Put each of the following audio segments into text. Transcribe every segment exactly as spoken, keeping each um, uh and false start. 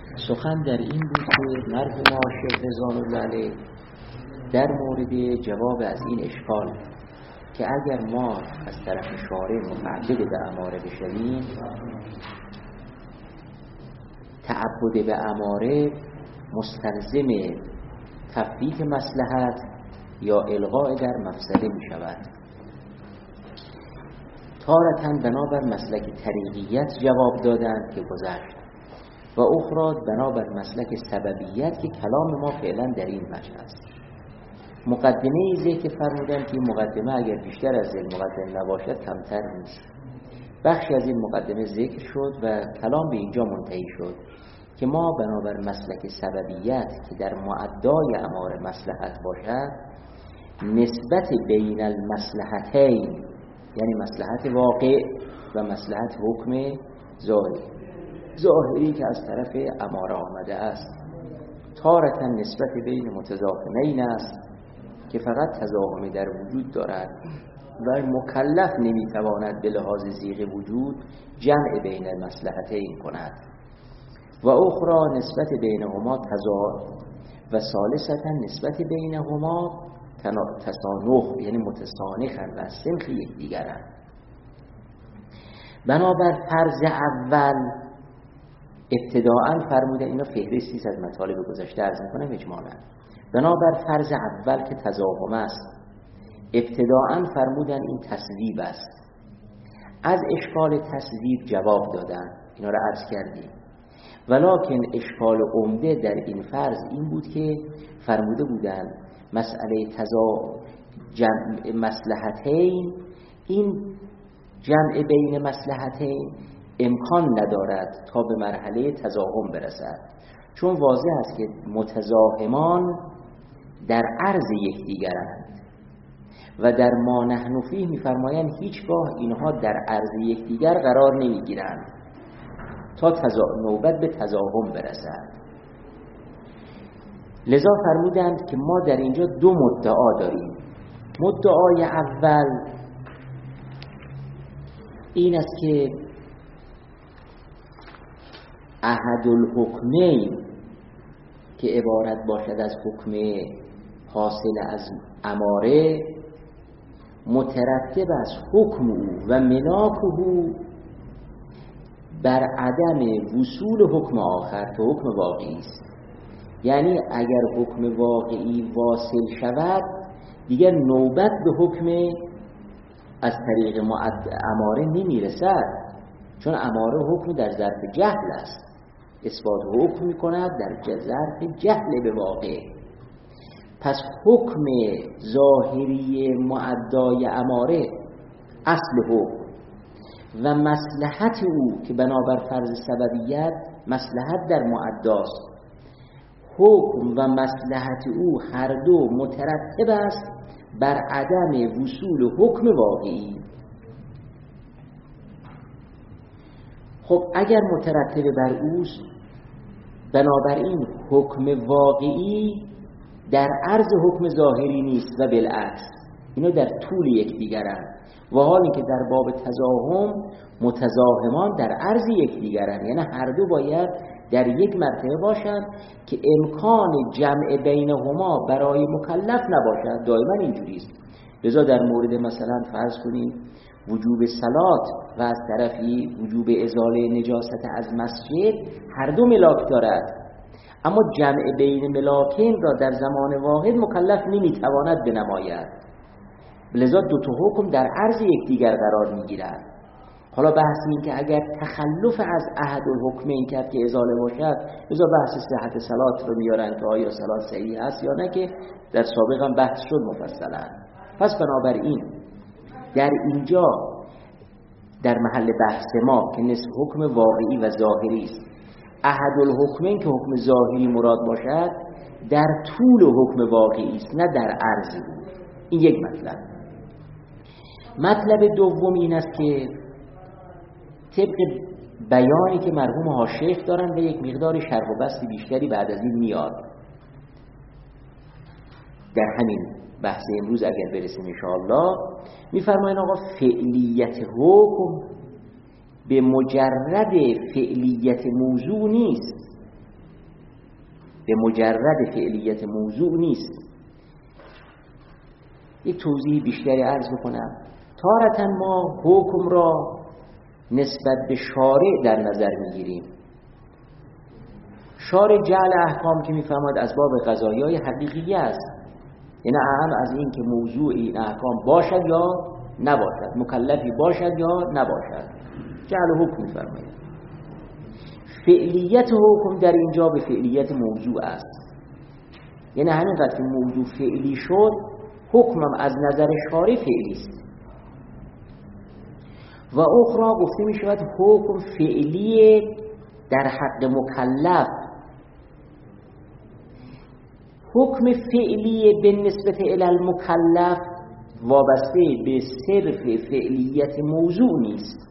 سخن در این بود که مرحوم شیخ رضوان الله علیه در مورد جواب از این اشکال که اگر ما از طرف شارع متعبد به اماره بشویم، تعبد به اماره مستلزم تفویت مصلحت یا الغاء در مفسده می شود. تارتاً بنابر مسلک طریقیت جواب دادند که گذشت و اخرى بنابر مسلک سببیت که کلام ما فعلا در این وجه است. مقدمه ای که فرمودن که مقدمه اگر بیشتر از این مقدمه نباشد کمتر نیست. بخشی از این مقدمه ذکر شد و کلام به اینجا منتهی شد که ما بنابر مسلک سببیت که در معدای اماره مصلحت باشد، نسبت بین المصلحتین یعنی مصلحت واقع و مصلحت حکم ظاهری ظاهری که از طرف اماره آمده است، تارتاً نسبت بین متضافمین است که فقط تضاهم در وجود دارد و مکلف نمیتواند به لحاظ زیغ وجود جمع بین المصلحتین کند، و اخرى نسبت بینهما تضاد و ثالثاً نسبت بینهما تسانخ یعنی متسانخن و سنخ یک دیگرن. بنابر فرض اول ابتداءً فرمودن، اینا فهرستی از مطالب گذشته عرض میکنم اجمالاً، بنابر فرض اول که تضاهم است ابتداءً فرمودن این تصویب است. از اشکال تصویب جواب دادن، اینا را عرض کردیم، ولکن اشکال عمده در این فرض این بود که فرموده بودن مسئله تضا جمع مصلحتین، این جمع بین مصلحتین امکان ندارد تا به مرحله تضاهم برسد، چون واضح است که متضاهمان در عرض یکدیگرند و در ما نحن فیه می‌فرمایند هیچگاه اینها در عرض یکدیگر قرار نمی‌گیرند تا تزا... نوبت به تضاهم برسد. لذا فرمودند که ما در اینجا دو مدعا داریم. مدعای اول این است که احد الحکمین که عبارت باشد از حکم حاصل از اماره مترتب از حکم او و ملاک او بر عدم وصول حکم آخر که حکم واقعی است. یعنی اگر حکم واقعی واصل شود دیگر نوبت به حکم از طریق اماره نمی رسد، چون اماره حکم در ظرف جهل است، اثبات حکم می کند در ظرف جهل به واقع. پس حکم ظاهری معدای اماره اصل حکم و مصلحت او که بنابر فرض سببیت مصلحت در معداست، حکم و مصلحت او هر دو مترتب است بر عدم وصول حکم واقعی. خب اگر مترتب بر اوست، بنابراین حکم واقعی در عرض حکم ظاهری نیست و بالعکس اینا در طول یکدیگرند، و حالی که در باب تضاهم متضاهمان در عرض یکدیگرند، یعنی هر دو باید در یک مرتبه باشند که امکان جمع بینهما برای مکلف نباشد. دائما اینجوری است. لذا در مورد مثلا فرض کنیم وجوب صلات و از طرفی وجوب ازاله نجاست از مسجد هر دو ملاک دارد، اما جمع بین ملاکین را در زمان واحد مکلف نمیتواند بنماید، لذا دو تا حکم در عرض یکدیگر قرار میگیرند. حالا بحث این که اگر تخلف از احد الحکمین کرد که ازاله باشد، لذا بحث صحت صلات رو میارن که آیا صلات صحیح است یا نه، که در سابق هم بحث شد مفصلا. پس بنابراین در اینجا در محل بحث ما که نصف حکم واقعی و ظاهری است، احد الحکمین که حکم ظاهری مراد باشد در طول حکم واقعی است نه در عرض بود. این یک مطلب. مطلب دوم این است که طبق بیانی که مرحوم حاشیخ دارن و یک مقدار شرح و بسط بیشتری بعد از این میاد در همین بحث امروز اگر برسیم انشاءالله، میفرماین آقا فعلیت حکم به مجرد فعلیت موضوع نیست، به مجرد فعلیت موضوع نیست. یک توضیح بیشتری عرض بکنم. تارة ما حکم را نسبت به شارع در نظر میگیریم. شارع جعل احکام که میفهمد از باب قضایای حقیقی است، یعنی اهم از این که موضوع این احکام باشد یا نباشد، مکلفی باشد یا نباشد، جعل حکم میفرماید. فعلیت حکم در اینجا به فعلیت موضوع است، یعنی همین قدر که موضوع فعلی شد، حکمم از نظر شارع فعلی است. و اخرى گفته می شود حکم فعلی در حق مکلف. حکم فعلی به نسبت الی المکلف وابسته به صرف فعلیت موضوع نیست،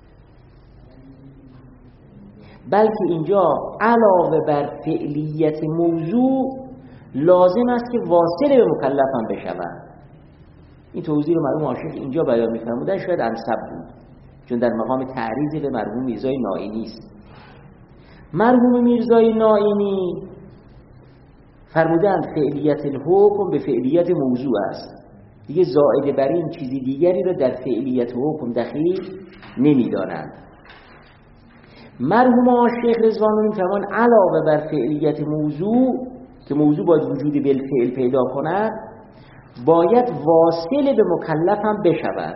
بلکه اینجا علاوه بر فعلیت موضوع لازم است که واصل به مکلف هم بشود. این توضیح رو مرحوم عاشق اینجا بیان می‌فرمودن شاید انسب بود، چون در مقام تعریض به مرحوم میرزای نائینی است. مرحوم میرزای نائینی فرمودند فعلیت الحکم به فعلیت موضوع است، دیگه زائد بر این چیزی دیگری را در فعلیت حکم دخیل نمی‌دانند. مرحوم عاشق رضوان می‌فرمایند علاوه بر فعلیت موضوع که موضوع باید وجود بالفعل پیدا کند، باید واصل به مکلف هم بشود.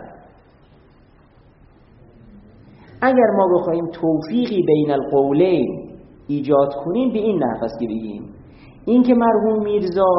اگر ما بخوایم توفیقی بین القولین ایجاد کنیم به این نحو است که بگیم این که مرحوم میرزا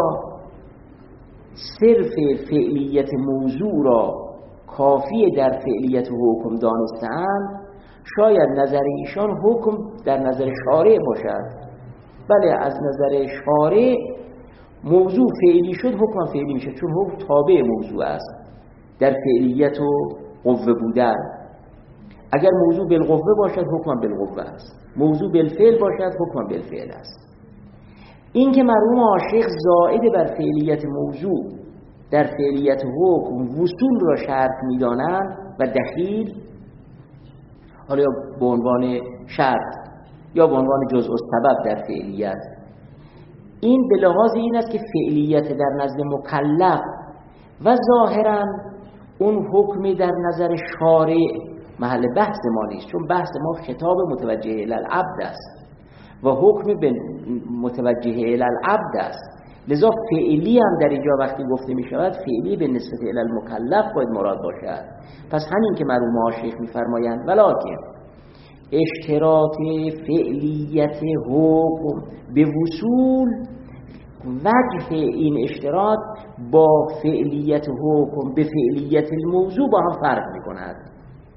صرف فعلیت موضوع را کافی در فعلیت حکم دانستند، شاید نظر ایشان حکم در نظر شارع باشد. بله، از نظر شارع موضوع فعلی شد، حکم فعلی میشه، چون حکم تابع موضوع است در فعلیت و قوه بودن. اگر موضوع بالقوه باشد حکم بالقوه است، موضوع بالفعل باشد حکم بالفعل است. این که مرحوم عاشق زائد بر فعلیت موضوع در فعلیت حکم وصول را شرط می‌دانند و دخیل، حالا یا به عنوان شرط یا به عنوان جزء السبب در فعلیت، این به لحاظ این است که فعلیت در نزد مکلف و ظاهراً اون حکم در نظر شارع محل بحث ما نیست، چون بحث ما خطاب متوجه الی العبد است و حکم به متوجه الی العبد است. لذا فعلی هم در اینجا وقتی گفته می شود فعلی به نسبت الی المکلف باید مراد باشد. پس همین که مرحوم عاشق می‌فرمایند ولکن اشتراط فعلیت حکم به وصول، وجه این اشتراط با فعلیت حکم به فعلیت الموضوع با هم فرق می‌کند.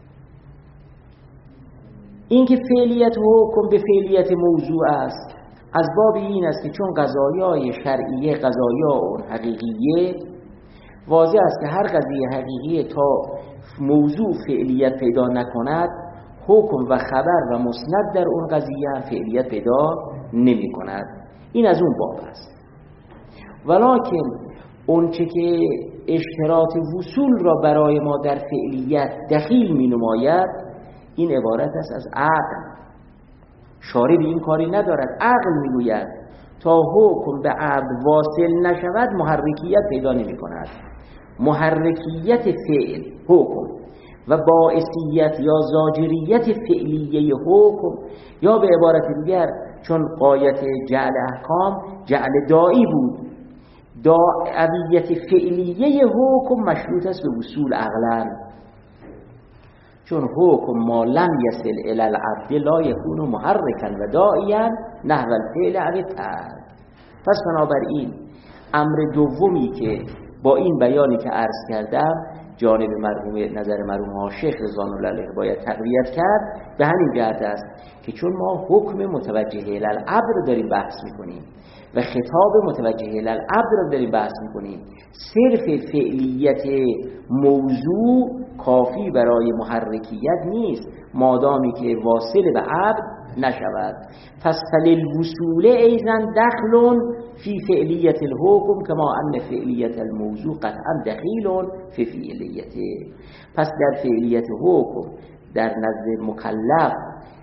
این که فعلیت حکم به فعلیت موضوع است از باب این است که چون قضایای شرعیه قضایای حقیقیه، واضح است که هر قضیه حقیقیه تا موضوع فعلیت پیدا نکند، حکم و خبر و مسند در اون قضیه هم فعلیت پیدا نمی کند. این از اون باب است. ولکن اون چه که اشتراط وصول را برای ما در فعلیت دخیل می نماید، این عبارت است از عقل. شارع به این کاری ندارد، عقل می گوید تا حکم به عبد واصل نشود محرکیت پیدا نمی کند. محرکیت فعل حکم و باعثیت یا زاجریت فعلیه حکم، یا به عبارت دیگر چون غایت جعل احکام جعل دائی بود، داعیت فعلیه حکم مشروط است به وصول عقلا، چون حکم ما لم یصل الی العبد لا یکون محرکا و داعیا نحو الفعل او الترک. پس بنابراین امر دومی که با این بیانی که عرض کردم جانب مرحوم نظر مرحوم عاشق رضوان الله علیه باید تقویت کرد، به همین جهت است که چون ما حکم متوجه الی العبد رو داریم بحث میکنیم و خطاب متوجه الی العبد رو داریم بحث میکنیم، صرف فعلیت موضوع کافی برای محرکیت نیست مادامی که واصل به عبد نشود. پس فللوصول ایضا دخل فی فعلیت الحکم کما ان فعلیت الموضوع قطعا دخیل فی فعلیته. پس در فعلیت حکم در نزد مکلف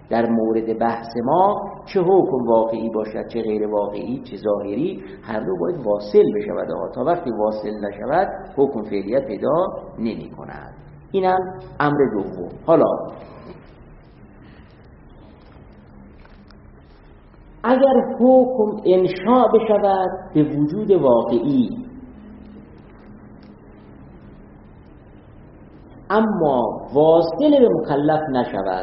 در مورد بحث ما چه حکم واقعی باشد چه غیر واقعی چه ظاهری، هر دو باید واصل بشود. تا وقتی واصل نشود حکم فعلیت پیدا نمی کند. اینم امر دوم. حالا اگر حکم انشاء بشود به وجود واقعی اما واصل به مکلف نشود،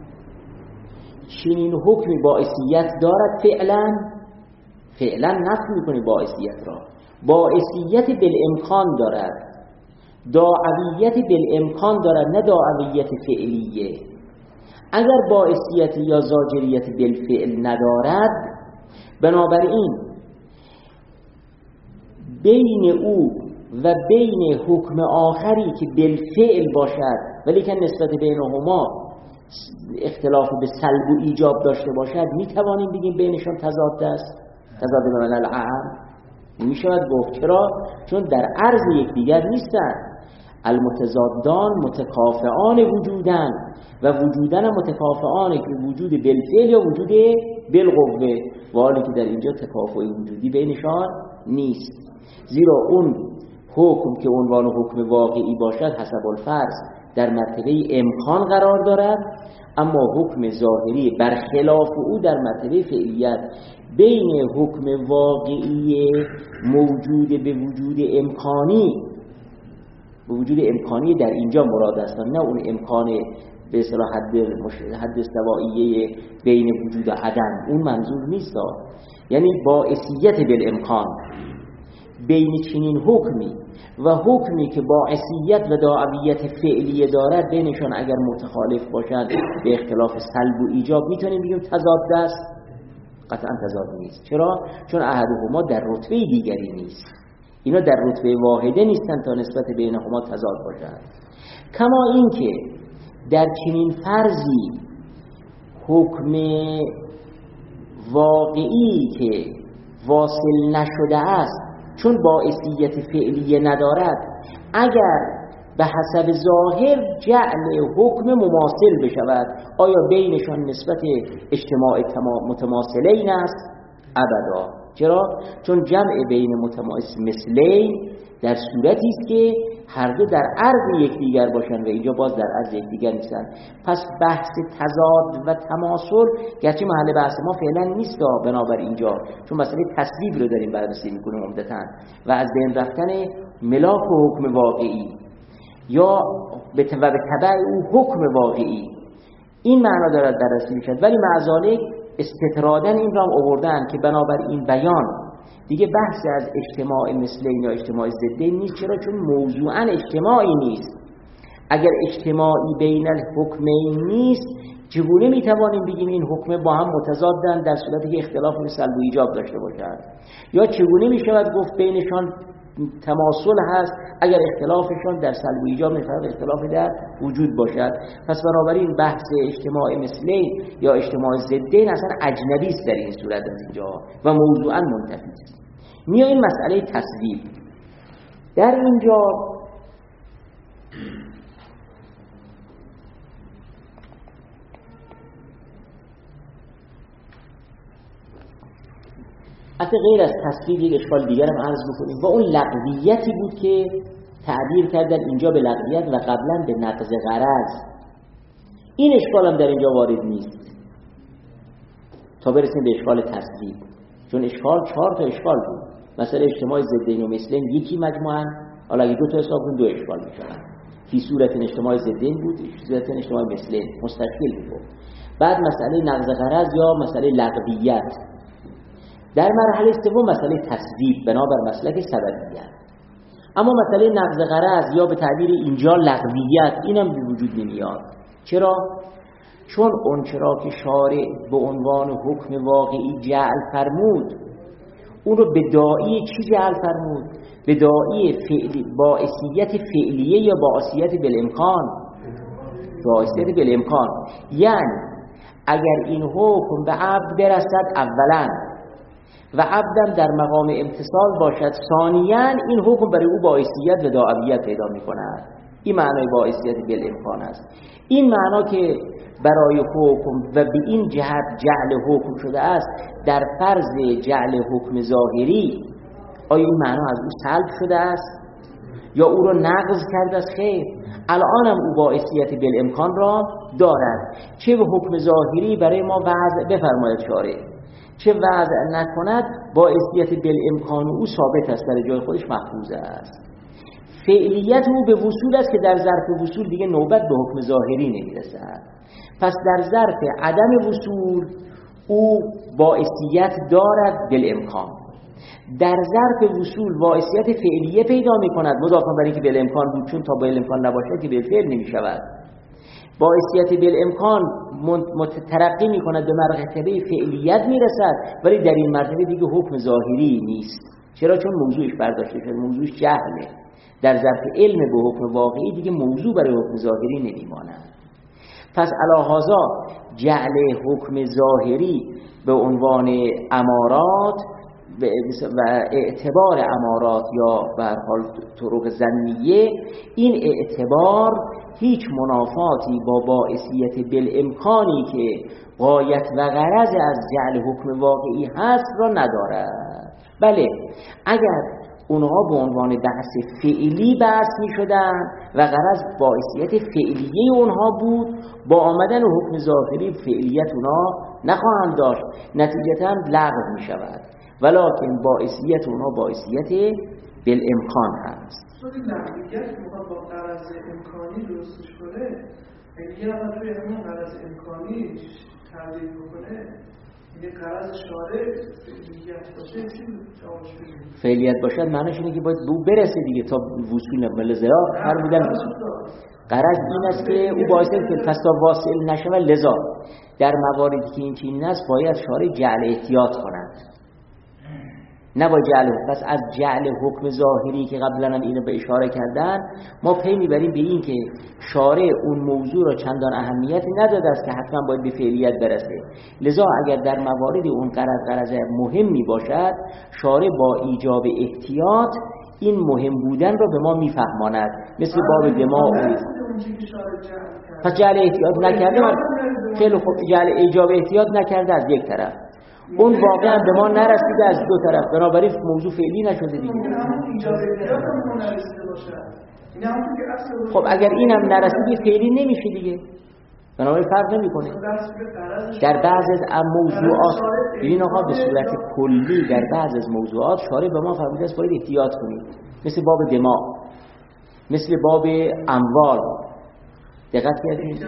چنین حکمی باعثیت دارد؟ فعلا فعلا نفی میکنی باعثیت را. باعثیت بالامکان دارد، داعویت بالامکان دارد، نه داعویت فعلیه. اگر باعثیت یا زاجریت بالفعل ندارد، بنابراین بین او و بین حکم آخری که بالفعل باشد ولی که نسبت بینهما اختلاف به سلب و ایجاب داشته باشد، میتوانیم بگیم بینشان تضاد است، تضاد به معنی العام. میشود گفت چرا؟ چون در عرض یکدیگر نیستند. المتضادان متکافئان وجودن و وجودن متکافئان که وجود بالفعل یا وجود بالقوه، و حالی که در اینجا تکافؤ وجودی بینشان نیست. زیرا اون حکم که عنوان حکم واقعی باشد حسب الفرض در مرتبه امکان قرار دارد، اما حکم ظاهری برخلاف او در مرتبه فعلیت. بین حکم واقعی موجود به وجود امکانی، به وجود امکانی در اینجا مراد است، نه اون امکان به اصطلاح حد حد استوائیه بین وجود و عدم، اون منظور نیست. یعنی باعثیت بالامکان بین چنین حکمی و حکمی که باعثیت و داعویت فعلیه دارد، بینشان اگر متخالف باشند به اختلاف سلب و ایجاب، میتونیم بگیم تضاد است؟ قطعا تضاد نیست. چرا؟ چون احدهما در رتبه دیگری نیست. اینا در رتبه واحده نیستن تا نسبت بینهما تضاد باشند. کما اینکه در چنین فرضی حکم واقعی که واصل نشده است چون باعثیت فعلیه ندارد، اگر به حسب ظاهر جعل حکم مماثل بشود، آیا بینشان نسبت اجتماع متماثلین است؟ ابدا. چرا؟ چون جمع بین متماثلین در صورتی است که هر دو در عرض یکدیگر باشند و اینجا باز در عرض یکدیگر نیستند. پس بحث تضاد و تماثل گرچه محل بحث ما فعلا نیست، بنابر اینجا چون مسئله تصویب رو داریم بررسی میکنیم عمدتاً، و از بین رفتن ملاک و حکم واقعی یا به تبع او حکم واقعی، این معنا دارد بررسی میشد. ولی معذالک استطرادن این را هم آوردن که بنابر این بیان دیگه بحث از اجتماع مثلین یا اجتماع ضدین نیست. چرا؟ چون موضوعاً اجتماعی نیست. اگر اجتماعی بین الحکمین نیست، چگونه میتوانیم بگیم این حکم با هم متضادن در صورتی که اختلاف به سلب و ایجاب داشته باشند؟ یا چگونه میشود گفت بینشان تماثل هست اگر اختلافشان در سلب و ایجاب نفرد اختلاف در وجود باشد؟ پس بنابراین بحث اجتماع مثلین یا اجتماع ضدین اصلا اجنبی است در این صورت از اینجا و موضوعا منتفی است. میاییم مسئله تصویب. در اینجا حتی غیر از تصویب یک اشکال دیگر هم عرض بکنیم، و اون لغویتی بود که تعبیر کردن اینجا به لغویت و قبلا به نقض غرض. این اشکال هم در اینجا وارد نیست تا برسیم به اشکال تصویب، چون اشکال چهار تا اشکال بود. مثلا اجتماع ضدین و مثلین یکی مجموعاً، حالا اگه دو تا حساب کنیم دو اشکال میشن. فی صورت اجتماع ضدین بود، فی صورت اجتماع مثلین مستقل بود. بعد مسئله نقض غرض یا مسئله لغویت. در مرحله سوم مسئله تصویب بنابر مسلک سببیت. اما مسئله نقض غرض یا به تعبیر اینجا لغویت، اینم به وجود نمیاد. چرا؟ چون اون چرا که شارع به عنوان حکم واقعی جعل فرمود، اون رو به داعی چی جعل فرمود؟ به داعی فعلی، باعثیت فعلیه یا باعثیت بالامکان؟ باعثیت بالامکان. یعنی اگر این حکم به عبد برسد اولا و عبدم در مقام امتصال باشد ثانیاً، این حکم برای او باعثیت و داعیت پیدا می کند. این معنای باعثیت بالامکان است. این معنا که برای حکم و به این جهت جعل حکم شده است در فرض جعل حکم ظاهری، آیا این معنا از او سلب شده است یا او را نقض کرده است؟ خیر، الان هم او باعثیت بالامکان را دارد، چه به حکم ظاهری برای ما وضع بفرماید شارع، چه وضع نکند باعثیت بالامکان او ثابت است، در جای خودش محفوظ است. فعلیت او به وصول است که در ظرف وصول دیگه نوبت به حکم ظاهری نمیرسد. پس در ظرف عدم وصول او باعثیت دارد بالامکان، در ظرف وصول باعثیت فعلیه پیدا می کند، مضافاً بر اینکه بالامکان بود، چون تا بالامکان نباشد که بالفعل نمی شود. باعثیت بالامکان مترقی می کند به مرتبه فعلیت می رسد، ولی در این مرتبه دیگه حکم ظاهری نیست. چرا؟ چون موضوعش برداشته شده، موضوعش جهله. در ظرف علم به حکم واقعی دیگه موضوع برای حکم ظاهری نمی ماند. پس علی هذا جعل حکم ظاهری به عنوان امارات و اعتبار امارات یا به هر حال طرق ظنیه، این اعتبار هیچ منافاتی با باعثیت بالامکانی که غایت و غرض از جعل حکم واقعی هست را ندارد. بله، اگر اونها به عنوان بحث فعلی بحث می شدن و غرض باعثیت فعلیه اونها بود، با آمدن حکم ظاهری فعلیت اونها نخواهند داشت، نتیجتاً لغو می شود، ولکن باعثیت اونها باعثیت بالامکان هست. این لغویت میخواد با غرض امکانی درستش کنه، اگه یه نفر توی همین غرض امکانی تعدیل بکنه، یه غرض شارع فعلیت باشه، چی جوابش بدیم؟ فعلیت باشد معنیش اینه که باید به او برسه دیگه تا وصول نبوده لذا فرمودن وصول. غرض این است که او باعث که پس تا واصل نشه، لذا در مواردی که این چنین است باید شارع جعل احتیاط کند، نه با جعل حکم. پس از جعل حکم ظاهری که قبلا هم اینو به اشاره کردن، ما پی میبریم به این که شارع اون موضوع را چندان اهمیتی نداده است که حتما باید به فعلیت برسه. لذا اگر در موارد اون غرض غرض مهمی باشد، شارع با ایجاب احتیاط این مهم بودن را به ما میفهماند، مثل باب دماغ. پس جعل احتیاط نکرده، خیلی خوب، جعل ایجاب احتیاط نکرده از یک طرف، اون واقعا به ما نرسیده از دو طرف، بنابراین موضوع فعلی نشده دیگه. خب اگر این هم نرسیده فعلی نمیشه دیگه، بنابراین فرق نمیکنه. در بعض از موضوعات ببین آقا، به صورت کلی در بعض از موضوعات شارع به ما فرموده است باید احتیاط کنید، مثل باب دماغ، مثل باب اموال. دقت کردید؟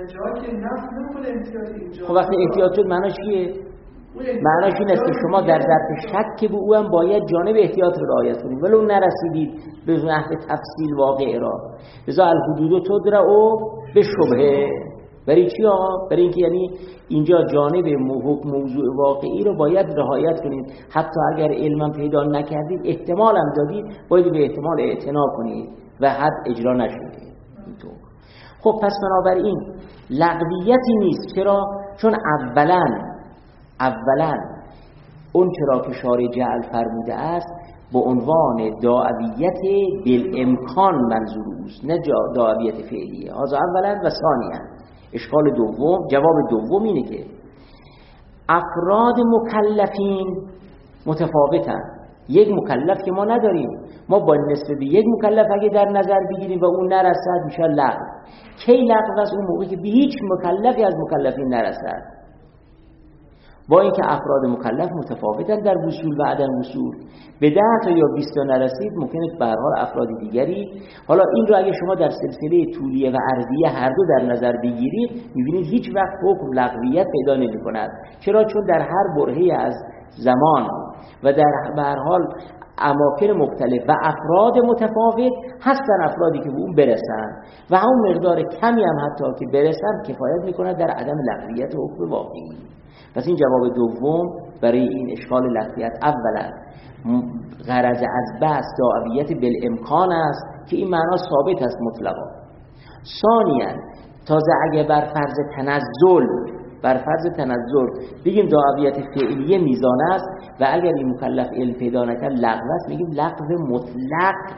خب وقتی احتیاط شد معناش چیه؟ معناش این است که شما در ظرف شک به او هم باید جانب احتیاط رو رعایت کنید، ولی اون نرسیدید به نحو تفصیل واقع را. لذا الحدود تدرعوا بالشبهه. برای چی آقا؟ برای اینکه یعنی اینجا جانب موضوع واقعی رو باید رعایت کنید، حتی اگر علما پیدا نکردید، احتمال هم دادید، باید به احتمال اعتنا کنید و حد اجرا نشده. خب پس بنابراین لغویتی نیست. چرا؟ چون اولا اولا اون چرا که شارع جعل فرموده است به عنوان داعیت بالامکان منظور اوست، نه داعیت فعلیه. هذا اولا و ثانیا. اشکال دوم، جواب دوم اینه که افراد مکلفین متفاوتن. یک مکلف که ما نداریم، ما با نسبت به یک مکلف اگه در نظر بگیریم و اون نرسد میشه لغو. کی لغو است؟ اون موقعی که به هیچ مکلفی از مکلفین نرسد. با اینکه افراد مکلف متفاوتن در وصول و عدم وصول، به ده تا یا بیست تا نرسید ممکنه به هر حال افراد دیگری. حالا این رو اگه شما در سلسله طولیه و عرضیه هر دو در نظر بگیرید، میبینید هیچ وقت حکم لغویت پیدا نمی‌کند. چرا؟ چون در هر برهه از زمان و در به هر حال اماکن مختلف و افراد متفاوت هستن افرادی که به اون برسن و همون مقدار کمی هم حتی که برسن کفایت می‌کند در عدم لغویت حکم واقعی. پس این جواب دوم برای این اشکال لغویت. اولا غرض از بحث داعیت بالامکان است که این معنا ثابت است مطلقا. ثانیا تازه اگه بر فرض تنزل بر فرض تنزل بگیم داعیت فعلیه میزان است و اگر این مکلف علم پیدا نکرد لغو است، میگیم لغو مطلق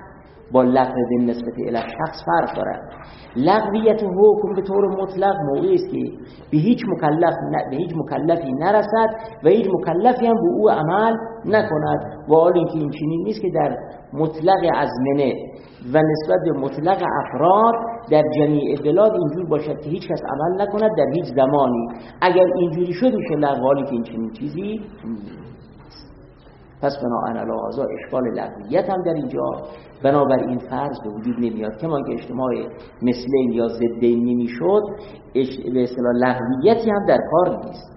با لغو به نسبت الی شخص فرق دارد. لغویت حکم به طور مطلق موضوعی است که به هیچ مکلف نه به هیچ مکلفی نرسد و هیچ مکلفی هم به او عمل نکند. و حال اینکه این چنین نیست که در مطلق ازمنه و نسبت به مطلق افراد در جمیع بلاد اینجور باشد که هیچ کس عمل نکند در هیچ زمانی. اگر اینجوری شد میشه لغو، حالی که این چنین چیزی نیست. پس بناهن علی هذا اشکال لغویت هم در اینجا بنابراین فرض به وجود نمیاد. کما که اجتماع مثلین یا ضدین نمیشد، به اصطلاح لغویتی هم در کار نیست.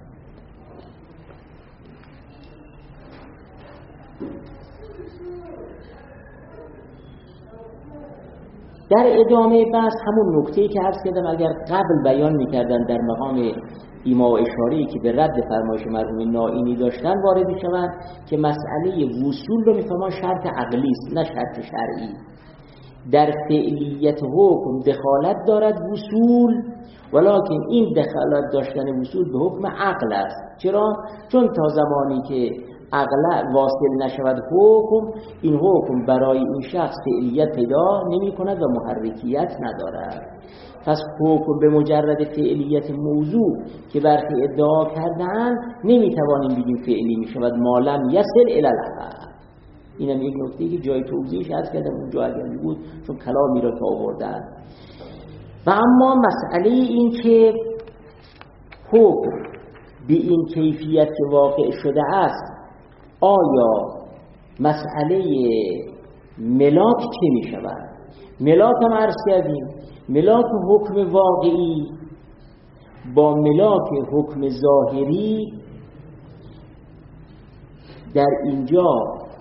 در ادامه بحث همون نکته‌ای که عرض کردم اگر قبل بیان می‌کردن در مقام ایما و اشاره‌ای که به رد فرمایش مرحوم نائینی داشتن وارد می‌شوند که مسئله وصول رو می‌فهمن شرط عقلی است نه شرط شرعی. در فعلیت حکم دخالت دارد وصول، ولکن این دخالت داشتن وصول به حکم عقل است. چرا؟ چون تا زمانی که عقل واصل نشود حکم، این حکم برای این شخص فعلیت پیدا نمی کند و محرکیت ندارد. پس حکم به مجرد فعلیت موضوع که برخی ادعا کردن نمی توانیم بگیم فعلی می شود ما لم یصل الی العقل. اینم یک نکته که جای توضیحش عرض کردم اونجا اگر بود چون کلامی را که آوردن. و اما مسئله این که حکم به این کیفیت که واقع شده است، آیا مسئله ملاک چه می شود؟ ملاک هم عرض کردیم ملاک حکم واقعی با ملاک حکم ظاهری در اینجا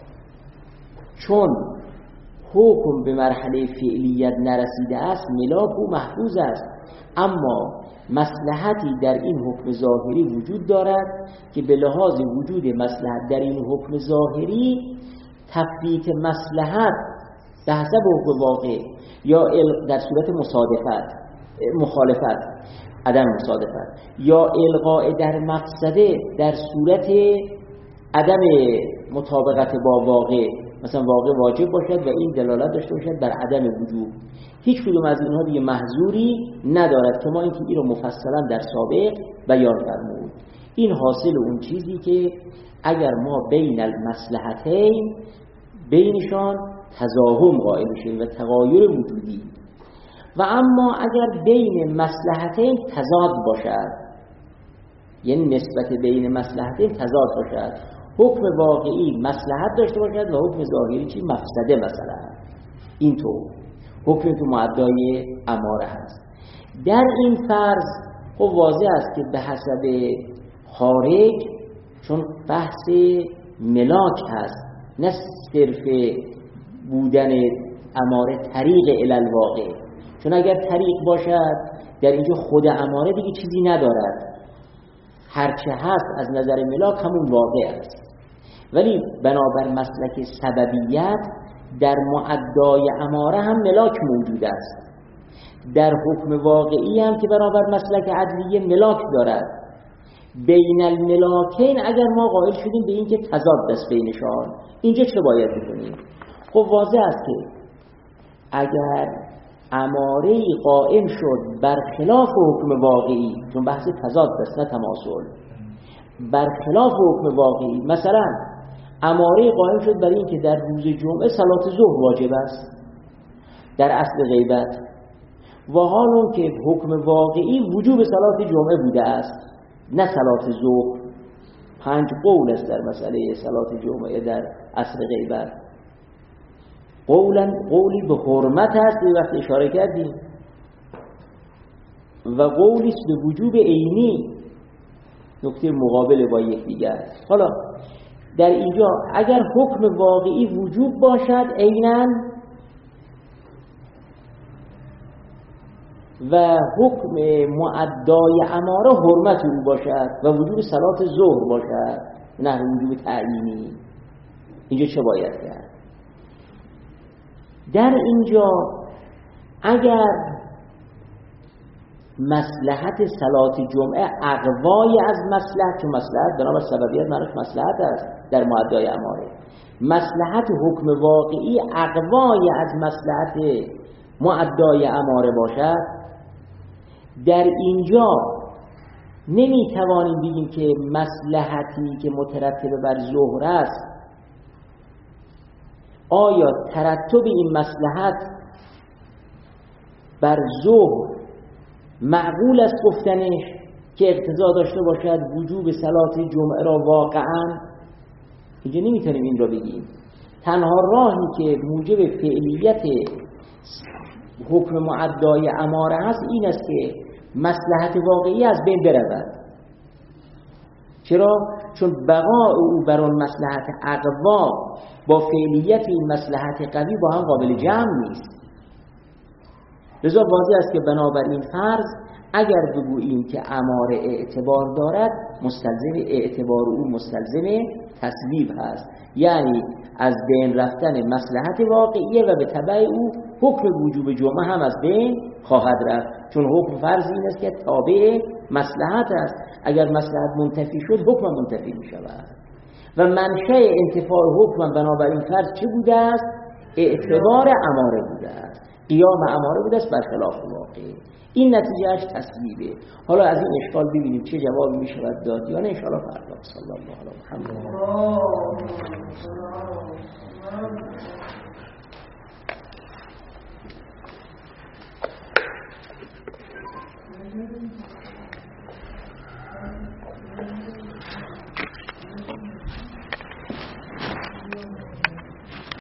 چون حکم به مرحله فعلیت نرسیده است ملاک او محفوظ است، اما مصلحتی در این حکم ظاهری وجود دارد که به لحاظ وجود مصلحت در این حکم ظاهری تفویت مصلحت به حسب حکم واقع یا در صورت مصادفت مخالفت عدم مصادفت یا الغاء در مفسده در صورت عدم مطابقت با واقع، مثلا واقع واجب باشد و این دلالت داشته باشد بر عدم وجوب، هیچ کدوم از اینها دیگه محظوری ندارد که ما اینکه این رو مفصلا در سابق بیان فرمود. این حاصل اون چیزی که اگر ما بین المصلحتین بینشان تزاحم قائل بشیم و تغایر وجودی و اما اگر بین مصلحتین تضاد باشد، یعنی نسبت بین مصلحتین تضاد باشد، حکم واقعی مصلحت داشته باشد و حکم ظاهری چی مفسده مثلا، اینطور حکم تو معدای اماره هست. در این فرض خب واضح است که به حسب خارج چون بحث ملاک هست نه صرف بودن اماره طریق الی الواقع، چون اگر طریق باشد در اینجا خود اماره دیگه چیزی ندارد، هرچه هست از نظر ملاک همون واقع است. ولی بنابر مسلک سببیت در معدای اماره هم ملاک موجود است، در حکم واقعی هم که برابر مسلک عدلیه ملاک دارد. بین الملاکین اگر ما قائل شدیم به این که تضاد است بینشان، اینجا چه باید بکنیم؟ خب واضح است که اگر اماره قائم شد برخلاف حکم واقعی، چون بحث تضاد است نه تماثل، برخلاف حکم واقعی، مثلا اماره قائم شد برای این که در روز جمعه صلات ظهر واجب است در اصل غیبت، و حال اون که حکم واقعی وجوب صلات جمعه بوده است نه صلات ظهر. پنج قول است در مسئله صلات جمعه در اصل غیبت. قولا قولی به حرمت است به وقت اشاره کردیم و قولی است به وجوب عینی، نکته مقابل با یکدیگر. حالا در اینجا اگر حکم واقعی وجوب باشد عیناً و حکم معدای اماره حرمت او باشد و وجوب صلات ظهر باشد نه وجوب تعیینی، اینجا چه باید کرد؟ در اینجا اگر مصلحت صلات جمعه اقوای از مصلحت، چون مصلحت بنابر سببیت معروف مصلحت است در معدای اماره، مصلحت حکم واقعی اقوای از مصلحت معدای اماره باشد، در اینجا نمیتوانیم بگیم که مصلحتی که مترتب بر ظهر است آیا ترتب این مصلحت بر ظهر معقول است گفتنش که اقتضا داشته باشد وجوب صلات جمعه را واقعا. اینجا نمیتونیم این را بگیم. تنها راهی که موجب فعلیت حکم معدای اماره هست این است که مصلحت واقعی از بین برود. چرا؟ چون بقاء او بر آن مصلحت اقوا با فعلیت این مصلحت قوی با هم قابل جمع نیست. لذا واضح است که بنابراین فرض اگر بگوییم که اماره اعتبار دارد، مستلزم اعتبار او مستلزم تصویب هست، یعنی از بین رفتن مصلحت واقعیه و به تبع او حکم وجوب جمعه هم از بین خواهد رفت، چون حکم فرض این است که تابع مصلحت است. اگر مصلحت منتفی شد حکم منتفی می شود و منشأ انتفاع حکم بنابراین فرض چه بوده است؟ اعتبار اماره بوده است، قیام اماره بوده است برخلاف واقع. این نتیجهش تصویبه. حالا از این اشکال ببینیم چه جوابی می شود داد یا نه. ان شاء الله فردا. صلی الله علیه و محمد.